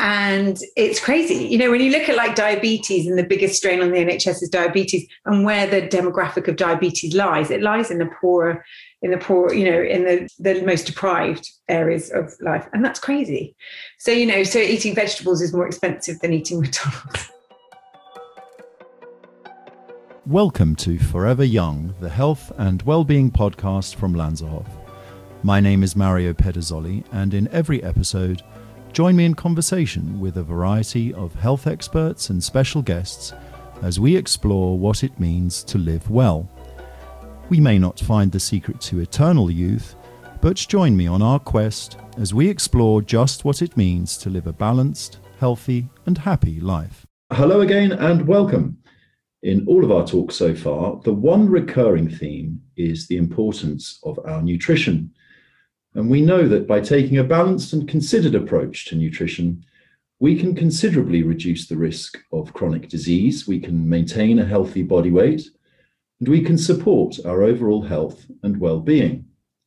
And it's crazy. You know, when you look at like diabetes, and the biggest strain on the NHS is diabetes, and where the demographic of diabetes lies, it lies in the poor, in the most deprived areas of life. And that's crazy. So, so eating vegetables is more expensive than eating McDonald's. Welcome to Forever Young, the health and well-being podcast from Lanzerhof. My name is Mario Pederzoli, and in every episode, join me in conversation with a variety of health experts and special guests as we explore what it means to live well. We may not find the secret to eternal youth, but join me on our quest as we explore just what it means to live a balanced, healthy, and happy life. Hello again and welcome. In all of our talks so far, the one recurring theme is the importance of our nutrition. And we know that by taking a balanced and considered approach to nutrition, we can considerably reduce the risk of chronic disease, we can maintain a healthy body weight, and we can support our overall health and well-being.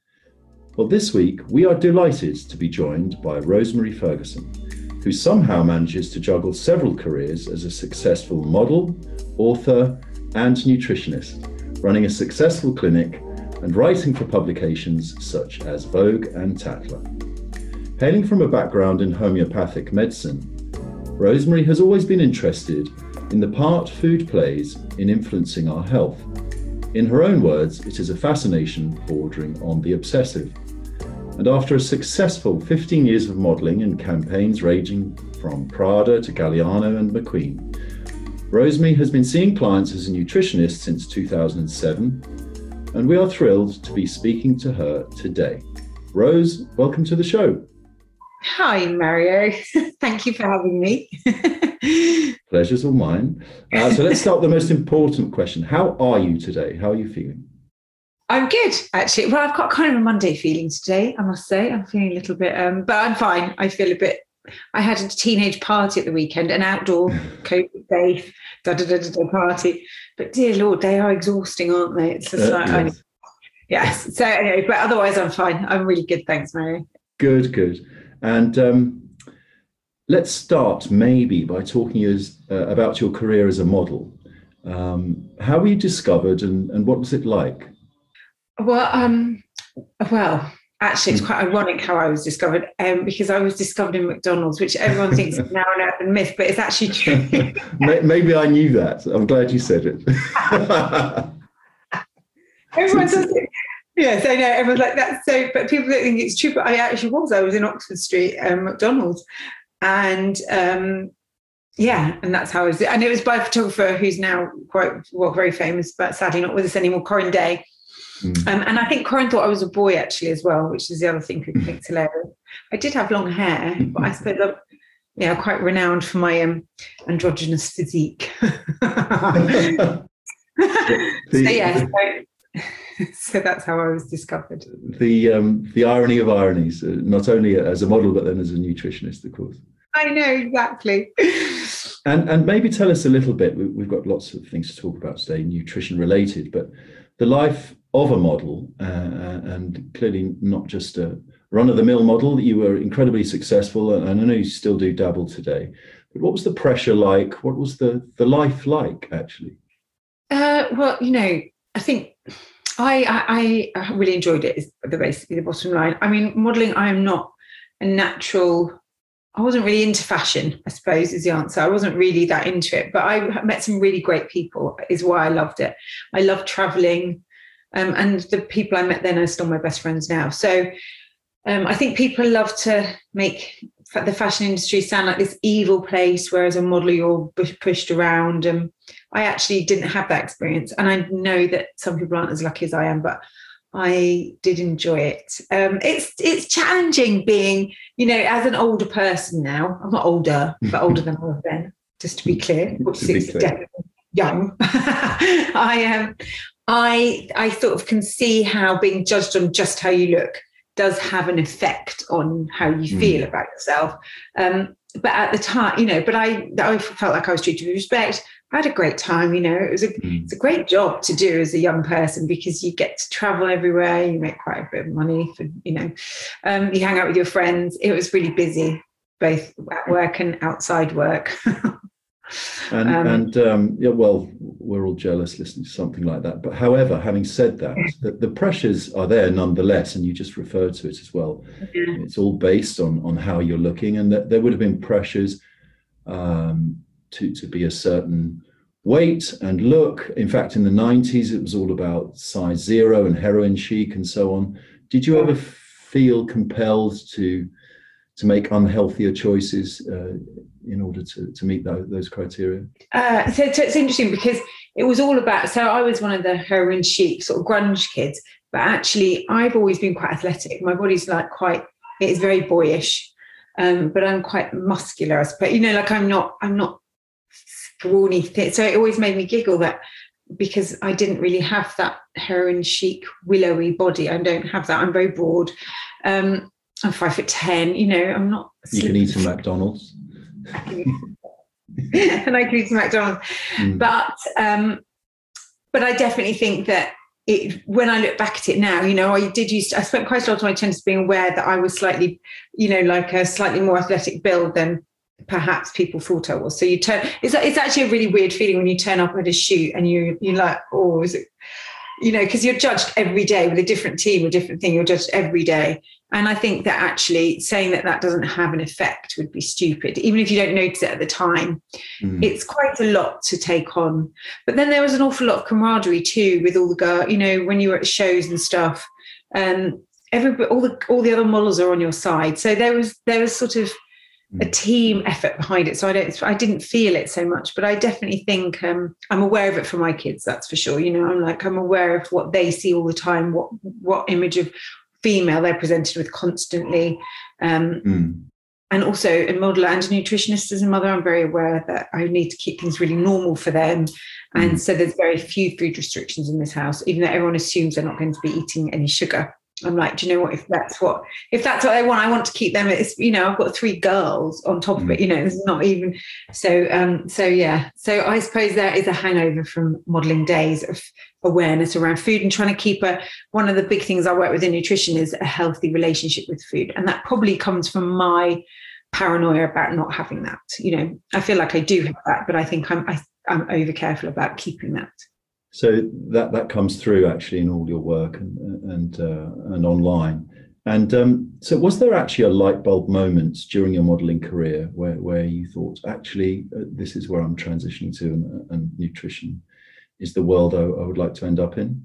Well, this week, we are delighted to be joined by Rosemary Ferguson, who somehow manages to juggle several careers as a successful model, author, and nutritionist, running a successful clinic and writing for publications such as Vogue and Tatler. Hailing from a background in homeopathic medicine, Rosemary has always been interested in the part food plays in influencing our health. In her own words, it is a fascination bordering on the obsessive. And after a successful 15 years of modelling and campaigns ranging from Prada to Galliano and McQueen, Rosemary has been seeing clients as a nutritionist since 2007, and we are thrilled to be speaking to her today. Rose, welcome to the show. Hi, Mario. Thank you for having me. Pleasure's all mine. So let's start with the most important question. How are you today? How are you feeling? I'm good, actually. Well, I've got kind of a Monday feeling today, I must say. I'm feeling a little bit, but I'm fine. I feel a bit, I had a teenage party at the weekend, an outdoor COVID-safe party. But dear Lord, they are exhausting, aren't they? It's just yes. So anyway, but otherwise I'm fine. I'm really good. Thanks, Mary. Good. And let's start maybe by talking about your career as a model. How were you discovered and what was it like? Well, actually, it's quite ironic how I was discovered, because I was discovered in McDonald's, which everyone thinks is now an urban myth, but it's actually true. Maybe I knew that. I'm glad you said it. Everyone does it. Yes, I know. Everyone's like, that's so, but people don't think it's true, but I actually was. I was in Oxford Street, McDonald's. And and that's how I was. And it was by a photographer who's now very famous, but sadly not with us anymore, Corin Day. And I think Corin thought I was a boy actually as well, which is the other thing people think is hilarious. I did have long hair, but I suppose I'm quite renowned for my androgynous physique. So that's how I was discovered. The irony of ironies, not only as a model, but then as a nutritionist, of course. I know, exactly. And maybe tell us a little bit, we've got lots of things to talk about today, nutrition related, but the life of a model, and clearly not just a run-of-the-mill model. You were incredibly successful, and I know you still do dabble today. But what was the pressure like? What was the life like, actually? I think I really enjoyed it, is basically the bottom line. I mean, modelling, I am not a natural... I wasn't really into fashion, I suppose, is the answer. I wasn't really that into it, but I met some really great people, is why I loved it. I loved traveling, and the people I met then are still my best friends now. So I think people love to make the fashion industry sound like this evil place, whereas a model, you're pushed around. I actually didn't have that experience. And I know that some people aren't as lucky as I am, but I did enjoy it. It's challenging being, as an older person now. I'm not older, but older than I was then, just to be clear. 46 is definitely young. I sort of can see how being judged on just how you look does have an effect on how you feel about yourself. But at the time, but I felt like I was treated with respect. I had a great time, it's a great job to do as a young person, because you get to travel everywhere, you make quite a bit of money for, you hang out with your friends. It was really busy. both at work and outside work. Yeah, well, we're all jealous listening to something like that. But however, having said that, the pressures are there nonetheless, and you just referred to it as well. Yeah. It's all based on how you're looking, and that there would have been pressures to be a certain weight and look. In fact, in the 90s, it was all about size 0 and heroin chic and so on. Did you ever feel compelled to make unhealthier choices in order to meet those criteria? So it's interesting because it was all about, so I was one of the heroin chic sort of grunge kids, but actually I've always been quite athletic. My body's like it is very boyish, but I'm quite muscular, but like I'm not scrawny, thin. So it always made me giggle that, because I didn't really have that heroin chic willowy body. I don't have that. I'm very broad. I'm 5'10", I'm not. You can eat some McDonald's. And I can eat some McDonald's. But I definitely think that when I look back at it now, I spent quite a lot of my 20s being aware that I was slightly, like a slightly more athletic build than perhaps people thought I was. So it's actually a really weird feeling when you turn up at a shoot and you're like, oh, is it, because you're judged every day with a different team, a different thing, you're judged every day. And I think that actually saying that doesn't have an effect would be stupid, even if you don't notice it at the time. It's quite a lot to take on. But then there was an awful lot of camaraderie too with all the girls, when you were at shows and stuff. Everybody, all the other models are on your side. So there was sort of a team effort behind it. So I didn't feel it so much, but I definitely think I'm aware of it for my kids, that's for sure. I'm aware of what they see all the time, what image of female they're presented with constantly. And also a model and a nutritionist as a mother, I'm very aware that I need to keep things really normal for them. And so there's very few food restrictions in this house, even though everyone assumes they're not going to be eating any sugar. I'm like, do you know what? If that's what they want, I want to keep them. It's, I've got 3 girls on top of it. It's not even so. Yeah. So I suppose there is a hangover from modelling days of awareness around food and trying to keep one of the big things I work with in nutrition is a healthy relationship with food, and that probably comes from my paranoia about not having that. I feel like I do have that, but I think I'm over careful about keeping that. So that comes through actually in all your work and online. And so was there actually a light bulb moment during your modelling career where you thought, actually, this is where I'm transitioning to, and nutrition is the world I would like to end up in?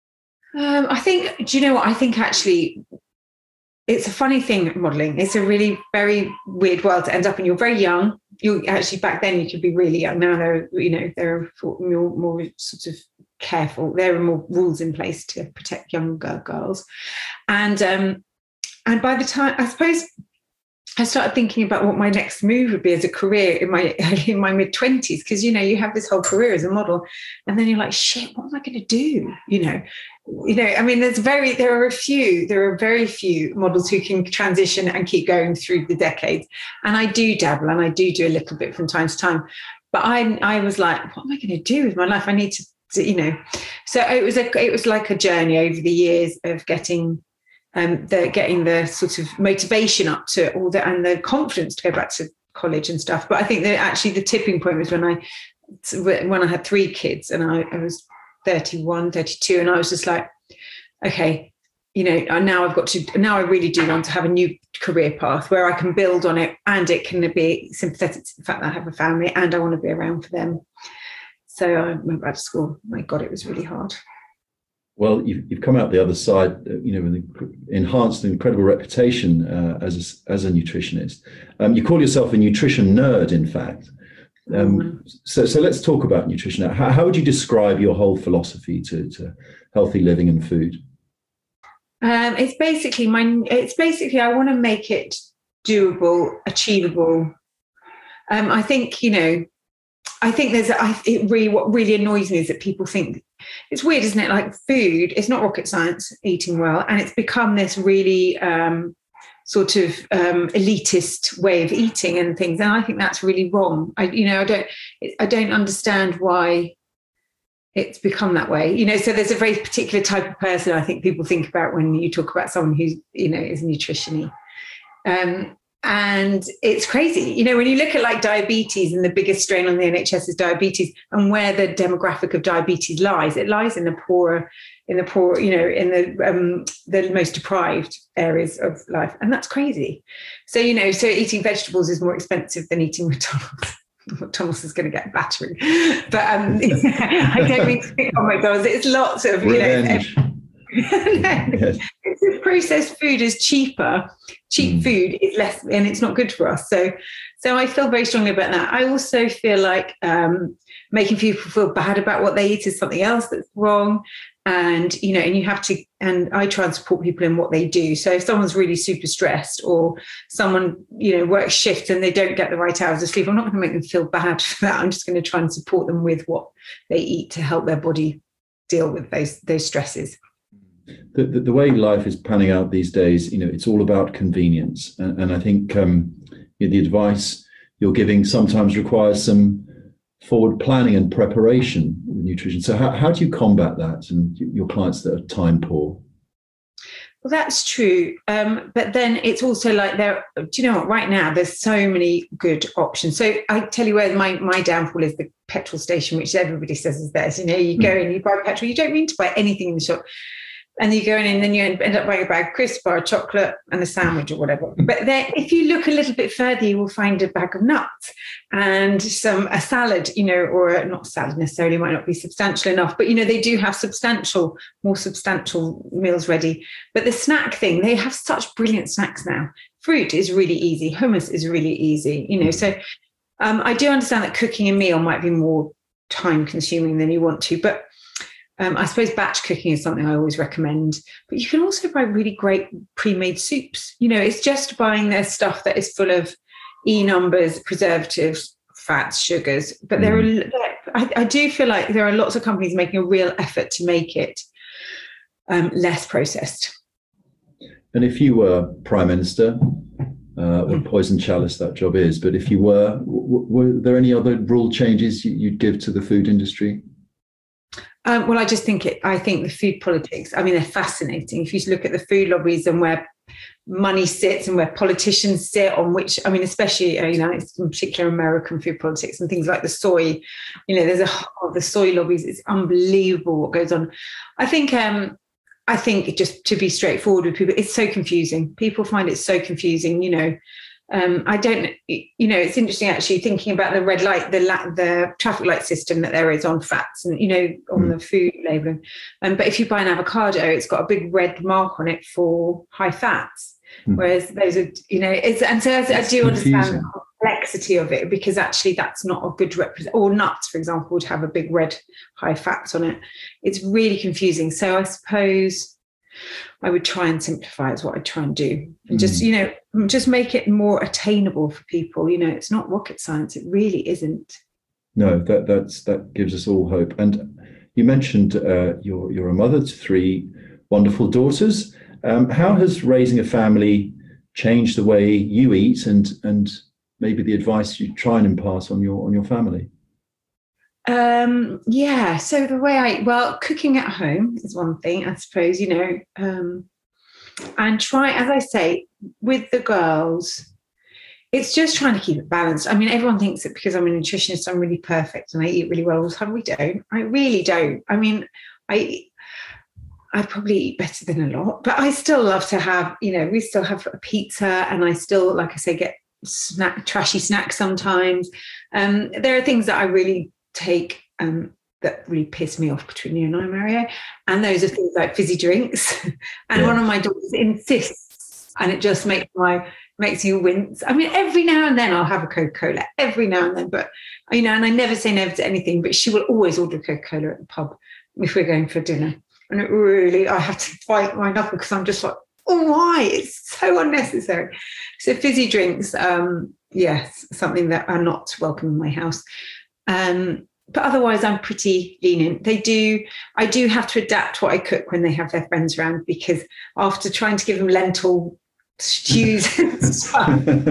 I think, do you know what? I think actually it's a funny thing, modelling. It's a really very weird world to end up in. You're very young. You actually, back then you could be really young. Now there are more sort of careful. There are more rules in place to protect younger girls. And by the time, I suppose, I started thinking about what my next move would be as a career in my mid-20s, because you have this whole career as a model, and then you're like, shit, what am I going to do? I mean, there are very few models who can transition and keep going through the decades. And I do dabble, and I do a little bit from time to time. But I was like, what am I going to do with my life? I need to. So it was like a journey over the years of getting the sort of motivation up to all that and the confidence to go back to college and stuff. But I think that actually the tipping point was when I had 3 kids and I was 31, 32, and I was just like, okay, now I really do want to have a new career path where I can build on it, and it can be sympathetic to the fact that I have a family and I want to be around for them. So I went back to school. My God, it was really hard. Well, you've come out the other side, with an enhanced and incredible reputation as a nutritionist. You call yourself a nutrition nerd, in fact. So let's talk about nutrition. How would you describe your whole philosophy to healthy living and food? It's basically I want to make it doable, achievable. What really annoys me is that people think, it's weird, isn't it? Like food, it's not rocket science, eating well, and it's become this really sort of elitist way of eating and things, and I think that's really wrong. I don't understand why it's become that way. So there's a very particular type of person I think people think about when you talk about someone who's is nutrition-y. And it's crazy. You know, when you look at like diabetes, and the biggest strain on the NHS is diabetes, and where the demographic of diabetes lies, it lies in the poor, you know, in the most deprived areas of life. And that's crazy. So, you know, so eating vegetables is more expensive than eating McDonald's. McDonald's is going to get battering. But I don't mean to pick on McDonald's. It's lots of, Revenge. you know, yes. Processed food is cheaper. Cheap food is less, and it's not good for us. So I feel very strongly about that. I also feel like making people feel bad about what they eat is something else that's wrong. And, you know, and you have to, and I try and support people in what they do. So if someone's really super stressed, or someone, you know, works shifts and they don't get the right hours of sleep, I'm not going to make them feel bad for that. I'm just going to try and support them with what they eat to help their body deal with those stresses. The way life is panning out these days, you know, it's all about convenience. And I think the advice you're giving sometimes requires some forward planning and preparation with nutrition. So how do you combat that and your clients that are time poor? Well, that's true. But then it's also like do you know what, right now, there's so many good options. So I tell you where my downfall is: the petrol station, which everybody says is theirs. You know, you go in, you buy petrol, you don't mean to buy anything in the shop. And you go in and then you end up buying a bag of crisps or a chocolate and a sandwich or whatever. But there, if you look a little bit further, you will find a bag of nuts and a salad, you know, or not salad necessarily, might not be substantial enough, but, you know, they do have more substantial meals ready. But the snack thing, they have such brilliant snacks now. Fruit is really easy. Hummus is really easy, you know. So I do understand that cooking a meal might be more time consuming than you want to, but I suppose batch cooking is something I always recommend, but you can also buy really great pre-made soups. You know, it's just buying their stuff that is full of E numbers, preservatives, fats, sugars. But I do feel like there are lots of companies making a real effort to make it less processed. And if you were Prime Minister, what poison chalice that job is, but if you were there any other rule changes you'd give to the food industry? Well, I think the food politics, I mean, they're fascinating. If you look at the food lobbies and where money sits and where politicians sit on which, I mean, especially, you know, it's in particular American food politics and things like the soy, you know, the soy lobbies, it's unbelievable what goes on. I think just to be straightforward with people, it's so confusing. People find it so confusing, you know. I don't, you know, it's interesting actually thinking about the red light, the traffic light system that there is on fats and, you know, on the food labeling. But if you buy an avocado, it's got a big red mark on it for high fats, whereas those are, you know, I do understand the complexity of it, because actually that's not a good representation. Or nuts, for example, would have a big red high fat on it. It's really confusing. So I suppose I would try and simplify is what I try and do, and just, you know, just make it more attainable for people. You know, it's not rocket science. It really isn't. No, that gives us all hope. And you mentioned you're a mother to 3 wonderful daughters. How has raising a family changed the way you eat and maybe the advice you try and impart on your family? So the way cooking at home is one thing, I suppose, you know, and try, as I say, with the girls, it's just trying to keep it balanced. I mean, everyone thinks that because I'm a nutritionist, I'm really perfect and I eat really well all the time. We don't. I really don't. I mean, I probably eat better than a lot, but I still love to have, you know, we still have a pizza, and I still, like I say, get trashy snacks sometimes. There are things that I really take that really piss me off between you and I, Mario, and those are things like fizzy drinks. And one of my daughters insists, and it just makes you wince. I mean, every now and then I'll have a Coca-Cola, every now and then, but, you know, and I never say never to anything, but she will always order a Coca-Cola at the pub if we're going for dinner. And it really, I have to fight my knuckle because I'm just like, oh, why? It's so unnecessary. So fizzy drinks, yes, something that are not welcome in my house. But otherwise, I'm pretty lenient. I do have to adapt what I cook when they have their friends around, because after trying to give them lentil stews and stuff,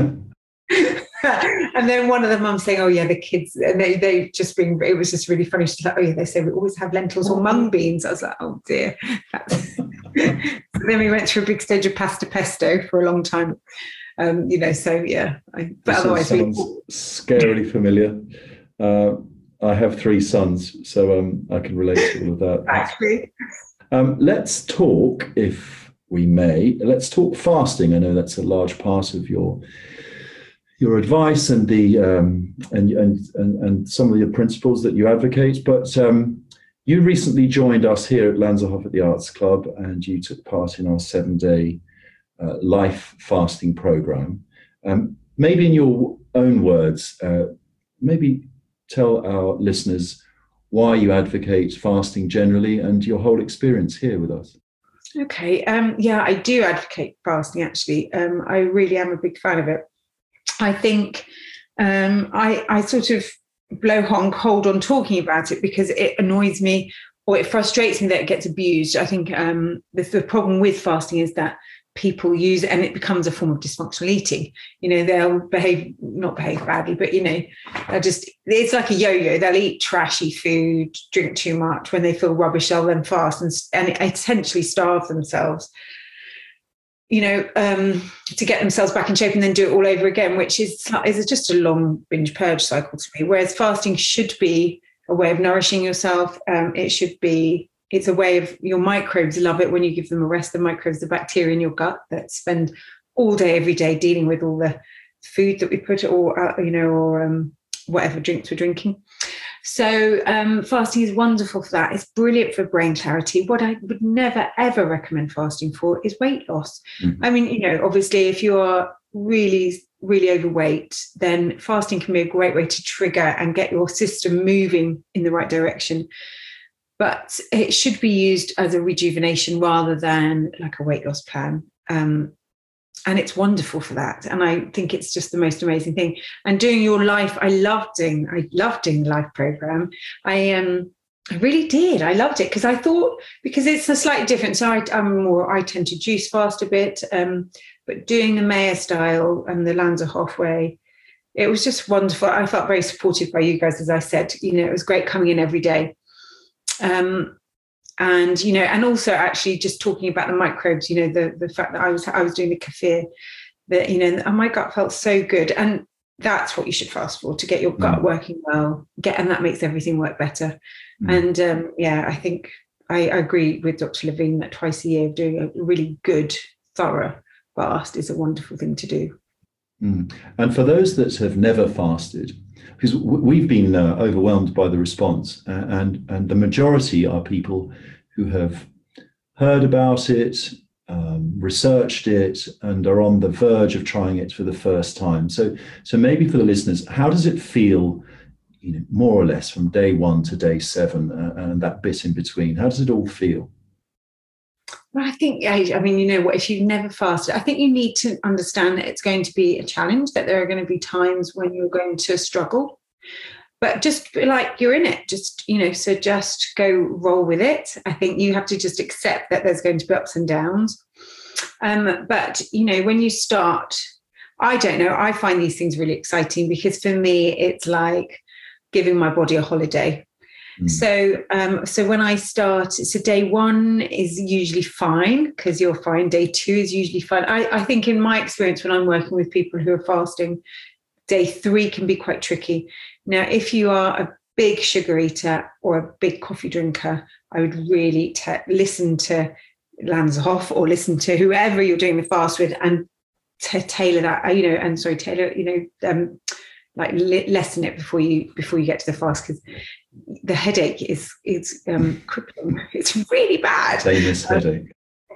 and then one of the mums saying, "Oh yeah, the kids," and they just bring. It was just really funny. She's like, "Oh yeah," they say we always have lentils or mung beans. I was like, "Oh dear." So then we went through a big stage of pasta pesto for a long time. So yeah. But This otherwise, sounds scarily familiar. I have 3 sons, so I can relate to all of that. Actually, let's talk, if we may, let's talk fasting. I know that's a large part of your advice and the and some of your principles that you advocate. But you recently joined us here at Lanzerhof at the Arts Club, and you took part in our 7-day life fasting program. Maybe in your own words, maybe tell our listeners why you advocate fasting generally and your whole experience here with us. Okay. I do advocate fasting, actually. I really am a big fan of it. I think I sort of hold on talking about it because it annoys me, or it frustrates me that it gets abused. I think the problem with fasting is that people use it and it becomes a form of dysfunctional eating. They'll not behave badly, but it's like a yo-yo. They'll eat trashy food, drink too much. When they feel rubbish, they'll then fast and essentially starve themselves, to get themselves back in shape and then do it all over again, which is just a long binge purge cycle to me. Whereas fasting should be a way of nourishing yourself. It's a way of, your microbes love it when you give them a rest. The microbes, the bacteria in your gut that spend all day, every day dealing with all the food that we put, or whatever drinks we're drinking. So fasting is wonderful for that. It's brilliant for brain clarity. What I would never, ever recommend fasting for is weight loss. Mm-hmm. I mean, obviously, if you are really, really overweight, then fasting can be a great way to trigger and get your system moving in the right direction. But it should be used as a rejuvenation rather than like a weight loss plan. And it's wonderful for that. And I think it's just the most amazing thing. And doing your life, I loved doing the life program. I really did. I loved it because I thought, because it's a slightly different. So I tend to juice fast a bit, but doing the Mayer style and the Lanzerhof way, it was just wonderful. I felt very supported by you guys, as I said. It was great coming in every day. And also actually just talking about the microbes, the fact that I was doing the kefir, that, and my gut felt so good. And that's what you should fast for, to get your gut working well, and that makes everything work better. And I think I agree with Dr. Levine that twice a year doing a really good, thorough fast is a wonderful thing to do. And for those that have never fasted, because we've been overwhelmed by the response, and the majority are people who have heard about it, researched it, and are on the verge of trying it for the first time. So maybe for the listeners, how does it feel, more or less from day 1 to day 7, and that bit in between? How does it all feel? Well, I think, if you've never fasted, I think you need to understand that it's going to be a challenge, that there are going to be times when you're going to struggle, but just like you're in it, so just go roll with it. I think you have to just accept that there's going to be ups and downs. But, when you start, I don't know, I find these things really exciting because for me, it's like giving my body a holiday. So when I start, day 1 is usually fine because you're fine. Day 2 is usually fine. I think in my experience, when I'm working with people who are fasting, day 3 can be quite tricky. Now, if you are a big sugar eater or a big coffee drinker, I would really listen to Lanzerhof or listen to whoever you're doing the fast with and tailor that, lessen it before you get to the fast, because the headache is crippling. It's really bad. Famous headache,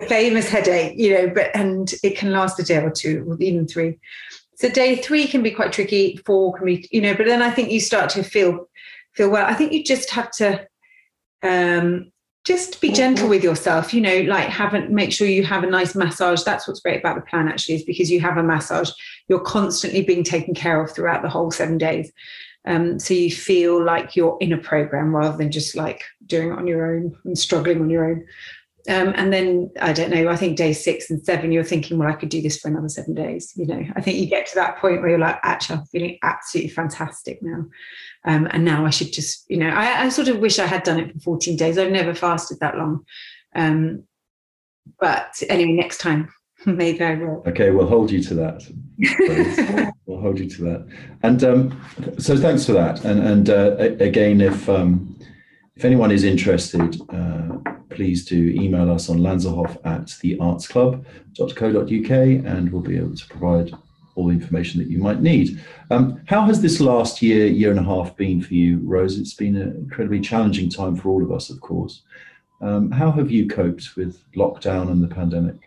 and it can last a day or 2 or even 3. So day 3 can be quite tricky. 4 can be, but then I think you start to feel well. I think you just have to just be gentle with yourself, make sure you have a nice massage. That's what's great about the plan, actually, is because you have a massage. You're constantly being taken care of throughout the whole 7 days. So you feel like you're in a program rather than just like doing it on your own and struggling on your own. And then, I don't know, I think day 6 and 7, you're thinking, well, I could do this for another 7 days. I think you get to that point where you're like, actually, I'm feeling absolutely fantastic now. And now I should just, I sort of wish I had done it for 14 days. I've never fasted that long. But anyway, next time. May very well. Okay, we'll hold you to that. We'll hold you to that. And so thanks for that. And again, if anyone is interested, please do email us on lanzerhof@theartsclub.co.uk, and we'll be able to provide all the information that you might need. How has this last year and a half been for you, Rose? It's been an incredibly challenging time for all of us, of course. How have you coped with lockdown and the pandemic?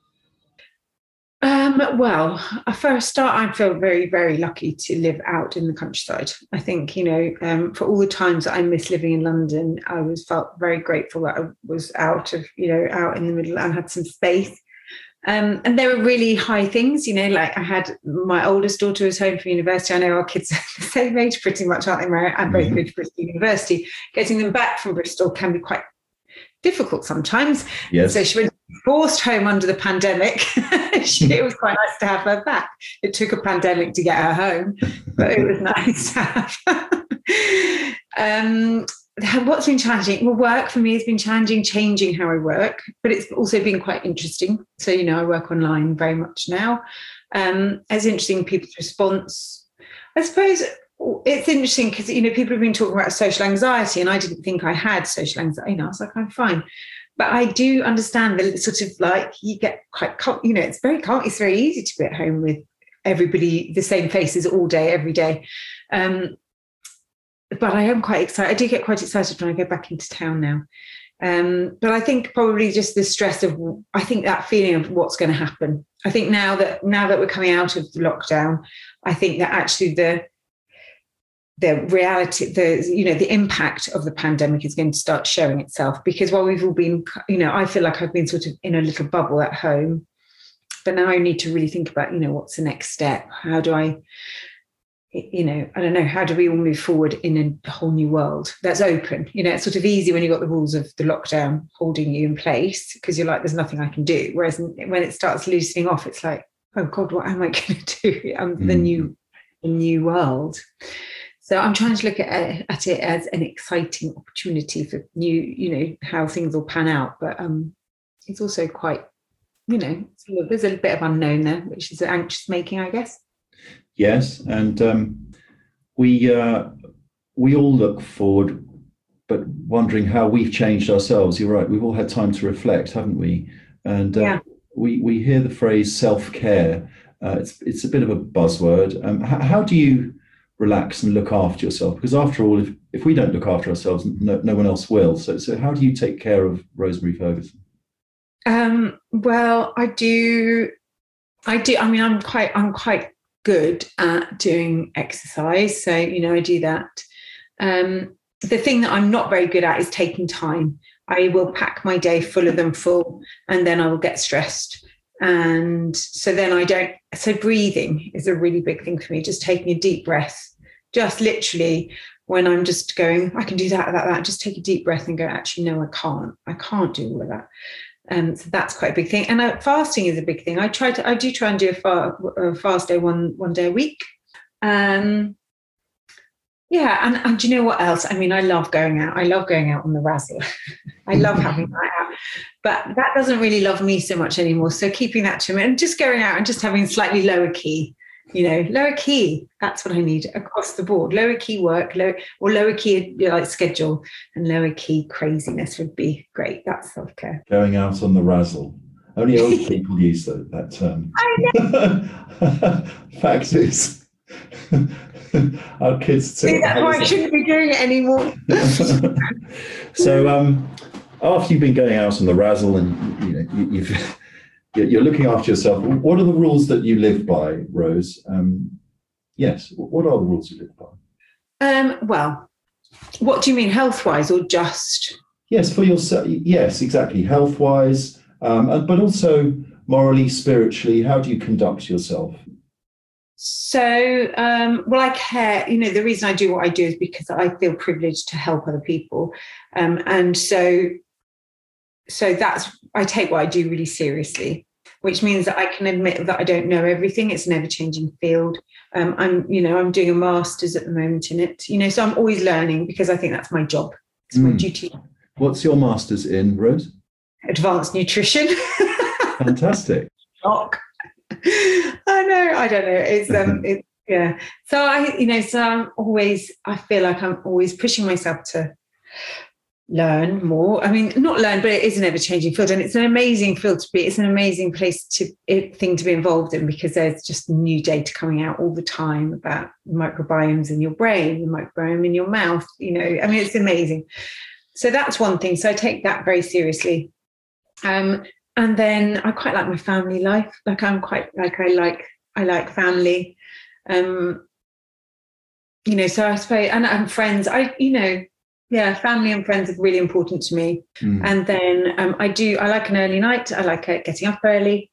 Well, for a start, I feel very, very lucky to live out in the countryside. I think, for all the times that I miss living in London, I felt very grateful that I was out in the middle and had some space. And there were really high things, like I had my oldest daughter was home from university. I know our kids are the same age pretty much, aren't they, Mary? I'm both going to Bristol University. Getting them back from Bristol can be quite difficult sometimes. Yes. So she was forced home under the pandemic. It was quite nice to have her back. It took a pandemic to get her home, but it was nice to have. What's been challenging? Well, work for me has been challenging, changing how I work, but it's also been quite interesting. So, I work online very much now. It's interesting, people's response. I suppose it's interesting because, people have been talking about social anxiety, and I didn't think I had social anxiety. I was like, I'm fine. But I do understand that it's sort of like you get quite, it's very easy to be at home with everybody, the same faces all day, every day. But I am quite excited. I do get quite excited when I go back into town now. But I think probably just the stress of, I think that feeling of what's going to happen. I think now that we're coming out of the lockdown, I think that actually the reality, the impact of the pandemic is going to start showing itself, because while we've all been, I feel like I've been sort of in a little bubble at home, but now I need to really think about, what's the next step? How do I don't know, how do we all move forward in a whole new world that's open? It's sort of easy when you've got the rules of the lockdown holding you in place, because you're like, there's nothing I can do. Whereas when it starts loosening off, it's like, oh God, what am I going to do? The new world. So I'm trying to look at it as an exciting opportunity for new, how things will pan out. But it's also quite, there's a bit of unknown there, which is anxious making, I guess. Yes, and we all look forward, but wondering how we've changed ourselves. You're right. We've all had time to reflect, haven't we? And we hear the phrase self-care. It's a bit of a buzzword. How do you relax and look after yourself? Because after all, if we don't look after ourselves, no one else will. So how do you take care of Rosemary Ferguson? Well, I do. I mean, I'm quite good at doing exercise. So, I do that. The thing that I'm not very good at is taking time. I will pack my day full of them full, and then I will get stressed. And so then so breathing is a really big thing for me, just taking a deep breath, just literally when I'm just going, I can do that, just take a deep breath and go, actually, no, I can't do all of that. So that's quite a big thing. And fasting is a big thing. I do try and do a fast day one day a week. And do you know what else? I mean, I love going out. I love going out on the razzle. I love having that out. But that doesn't really love me so much anymore. So keeping that to me and just going out and just having slightly lower key, lower key. That's what I need across the board. Lower key work, lower key schedule, and lower key craziness would be great. That's self-care. Going out on the razzle. Only old people use that term. I know. Fact is, our kids. That's why I shouldn't be doing it anymore. So, after you've been going out on the razzle and you're looking after yourself, what are the rules that you live by, Rose? Yes, what are the rules you live by? Well, what do you mean, health-wise or just? Yes, for yourself. Yes, exactly, health-wise, but also morally, spiritually. How do you conduct yourself? So, well, I care. The reason I do what I do is because I feel privileged to help other people, and so I take what I do really seriously, which means that I can admit that I don't know everything. It's an ever-changing field. I'm doing a master's at the moment in it, so I'm always learning because I think that's my job. It's my duty. What's your master's in, Rose? Advanced nutrition. Fantastic. shock. I don't know. It's yeah. So I feel like I'm always pushing myself to learn more. I mean, not learn, but it is an ever-changing field, and it's an amazing field to be. It's an amazing thing to be involved in, because there's just new data coming out all the time about microbiomes in your brain, the microbiome in your mouth. It's amazing. So that's one thing. So I take that very seriously. And then I quite like my family life. Like I like family. So I suppose, and friends. Family and friends are really important to me. And then I like an early night. I like getting up early.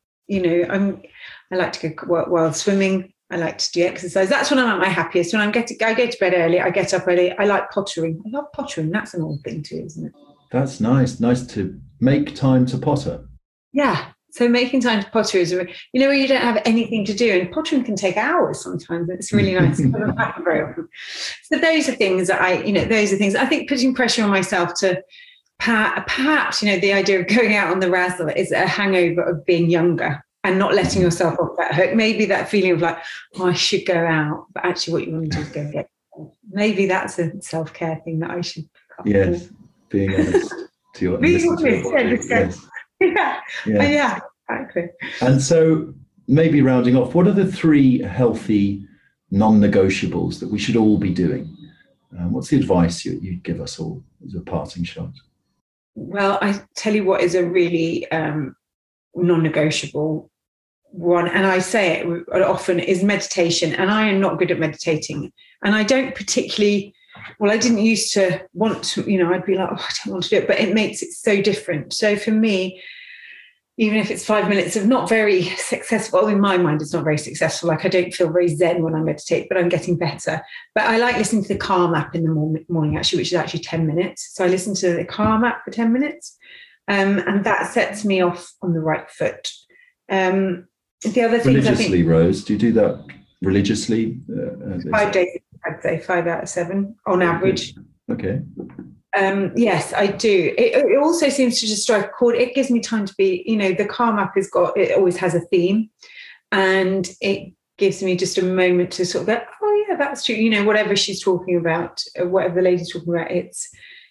I like to go wild swimming. I like to do exercise. That's when I'm at my happiest. When I go to bed early, I get up early. I like pottering. I love pottering. That's an old thing too, isn't it? That's nice. Nice to make time to potter. Yeah. So making time to potter is, where you don't have anything to do, and pottering can take hours sometimes. It's really nice. It doesn't happen very often. So those are things that I think putting pressure on myself to perhaps, the idea of going out on the razzle is a hangover of being younger and not letting yourself off that hook. Maybe that feeling of like, I should go out, but actually what you want to do is go and get. Maybe that's a self-care thing that I should pick up. Yes, being honest to your body. Yeah, exactly. And so maybe rounding off, what are the 3 healthy non-negotiables that we should all be doing? What's the advice you'd give us all as a parting shot? Well, I tell you what is a really non-negotiable one, and I say it often, is meditation. And I am not good at meditating, and I don't particularly. Well, I didn't used to want to, I'd be like, I don't want to do it, but it makes it so different. So for me, even if it's 5 minutes of not very successful, in my mind, it's not very successful. Like I don't feel very zen when I meditate, but I'm getting better. But I like listening to the Calm app in the morning, actually, which is actually 10 minutes. So I listen to the Calm app for 10 minutes, and that sets me off on the right foot. The other things religiously, Rose, do you do that religiously? 5 days. I'd say 5 out of 7 on average. Okay. Yes, I do. It also seems to just strike a chord. It gives me time to be, the Calm app it always has a theme, and it gives me just a moment to sort of go, oh yeah, that's true. Whatever she's talking about, whatever the lady's talking about, it's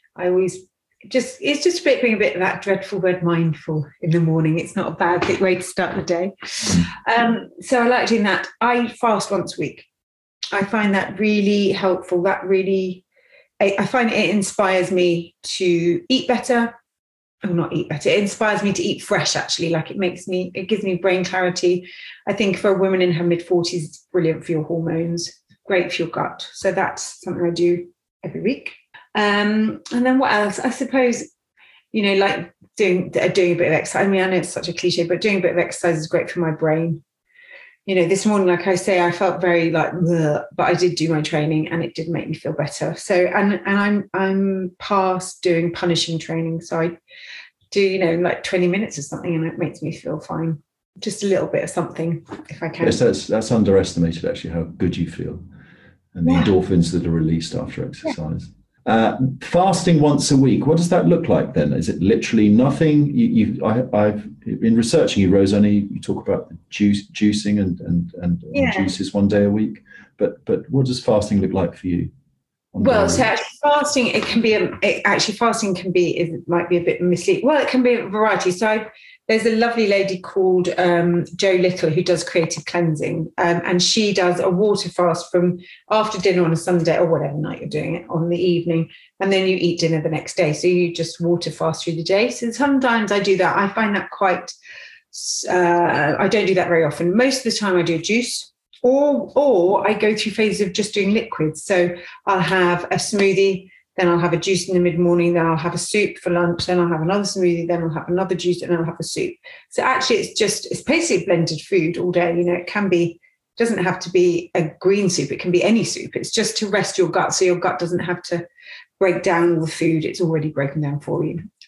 just a bit being a bit of that dreadful word mindful in the morning. It's not a bad way to start the day. So I like doing that. I fast once a week. I find that really helpful. I find it inspires me to eat better. Oh, not eat better. It inspires me to eat fresh, actually. Like it gives me brain clarity. I think for a woman in her mid-40s, it's brilliant for your hormones, great for your gut. So that's something I do every week. And then what else? I suppose, like doing a bit of exercise. I mean, I know it's such a cliche, but doing a bit of exercise is great for my brain. This morning, like I say, I felt very like, but I did do my training and it did make me feel better. So, and I'm past doing punishing training. So I do, like 20 minutes or something, and it makes me feel fine. Just a little bit of something, if I can. Yes, that's underestimated, actually, how good you feel. And the endorphins that are released after exercise. Fasting once a week, what does that look like then? Is it literally nothing? I've in researching you, Rose, you talk about juicing and juices 1 day a week, but what does fasting look like for you? Well, so actually fasting, might be a bit misleading. Well, it can be a variety. So there's a lovely lady called Jo Little who does creative cleansing, and she does a water fast from after dinner on a Sunday or whatever night you're doing it on the evening, and then you eat dinner the next day. So you just water fast through the day. So sometimes I do that. I find that quite, I don't do that very often. Most of the time I do a juice, or I go through phases of just doing liquids. So I'll have a smoothie, then I'll have a juice in the mid-morning, then I'll have a soup for lunch, then I'll have another smoothie, then I'll have another juice, and then I'll have a soup. So actually it's basically blended food all day. It doesn't have to be a green soup. It can be any soup. It's just to rest your gut. So your gut doesn't have to break down all the food. It's already broken down for you.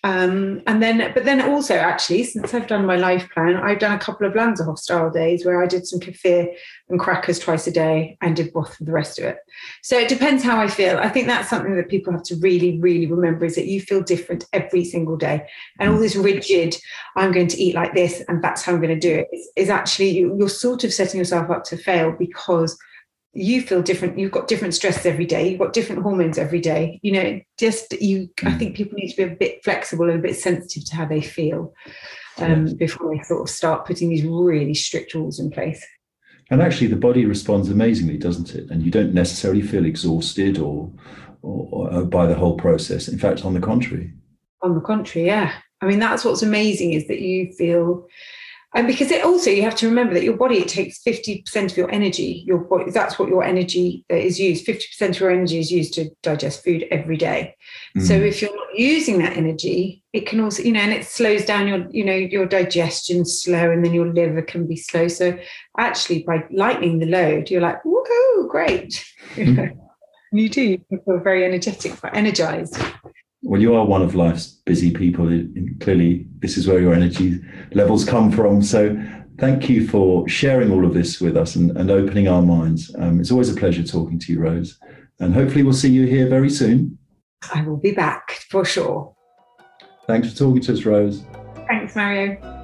But then also, actually, since I've done my life plan, I've done a couple of Lanzarote style days where I did some kefir and crackers twice a day and did broth for the rest of it. So it depends how I feel. I think that's something that people have to really, really remember, is that you feel different every single day. And all this rigid, I'm going to eat like this and that's how I'm going to do it, is actually, you're sort of setting yourself up to fail, because you feel different. You've got different stresses every day. You've got different hormones every day. I think people need to be a bit flexible and a bit sensitive to how they feel before they sort of start putting these really strict rules in place. And actually, the body responds amazingly, doesn't it? And you don't necessarily feel exhausted or by the whole process. In fact, on the contrary. On the contrary, yeah. I mean, that's what's amazing, is that you feel. And because you have to remember that your body, it takes 50% of your energy. Your body, that's what your energy is used. 50% of your energy is used to digest food every day. So if you're not using that energy, it can also, and it slows down your digestion slow, and then your liver can be slow. So actually, by lightening the load, you're like, woohoo, great. You do. You feel very energized. Well, you are one of life's busy people. Clearly, this is where your energy levels come from. So thank you for sharing all of this with us and opening our minds. It's always a pleasure talking to you, Rose. And hopefully we'll see you here very soon. I will be back for sure. Thanks for talking to us, Rose. Thanks, Mario.